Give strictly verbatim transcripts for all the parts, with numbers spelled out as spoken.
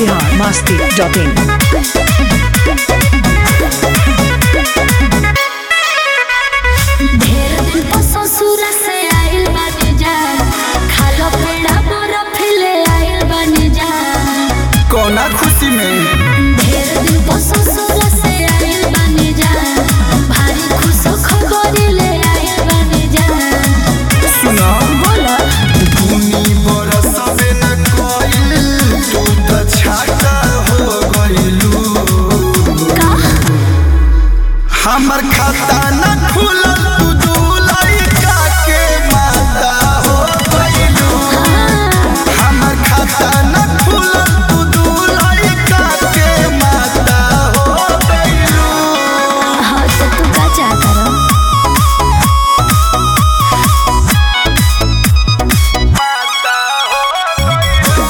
Bihar Masti dot इन। कौना खुशी में ढेर दिन ससुर से आइल बानी जान, भारी खुश खबर ले आइल बानी जान। सुना बोला भूमि बरसबे न कइल तू त छाता हो गइलू का हमर खाता न खुलल तू दुलाई के माता हो गइलू हमर खाता न खुलल तू दुलाई के माता हो गइलू। हाँ तो तू का चाहता रहो? माता हो गइलू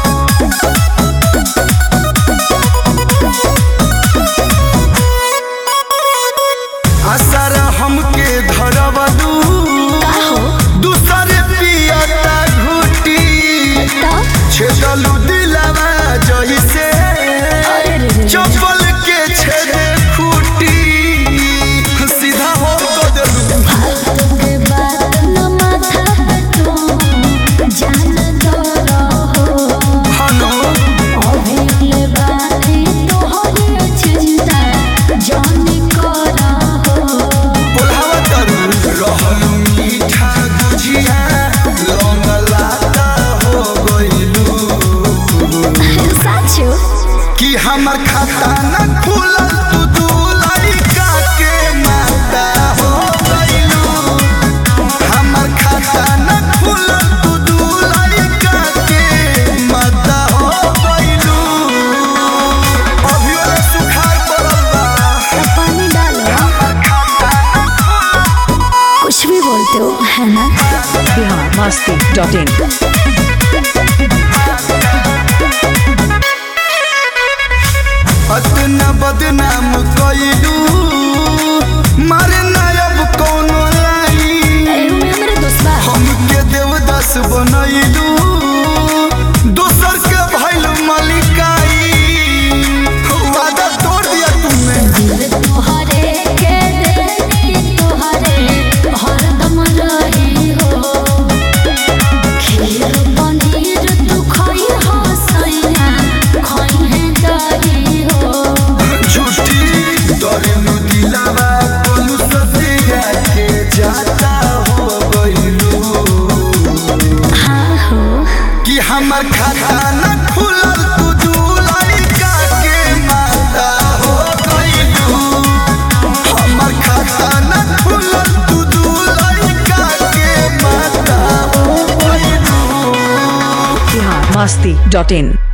असर हमके धरवलू का हो दूसरे पियता घुटी तब छेदलू दिलवा जइसे अरे रे रे। चप्पल के छेदे खूटी सीधा हो गदलू फालतू के बात न माथा पे तू जान दो रहो। हनो अभिले बानी तोहरे चिंता जानी करहो। बोलावा तरू रहल मीठा गुजिया लौंग लाता हो गइलू साचो कि हमर खाता न खुलल तू दुलाई के माता हो गइलू हमर खाता न खुलल तू दुलाई के माता हो गइलू अभियो सुखार पड़ल बा पानी डालो। हमर खाता न खुलल कुछ भी बोलते हो है ना? Bihar Masti dot in. अतना बदनाम कइलू मारे ना अब कोनो लाई एहू में हमरे दोस्त बा। हमके देवदास बनैलू दोसर के भइल मलिकाई वादा तोड़ दिया तुमने दिल तोहरे के देनी तोहरे हरदम रही हो। खीर पनीर तू खोई हो सैया खोई है दही हो। झूठी डरे नु दिलावा कोलू ससिया के जाता हो गइलू हाँ हो कि हमर खाता न खुलल तू दुलाई के माता हो गइलू हमर खाता न खुलल तू दुलाई के माता हो गइलू। बिहार मस्ती डॉट इन।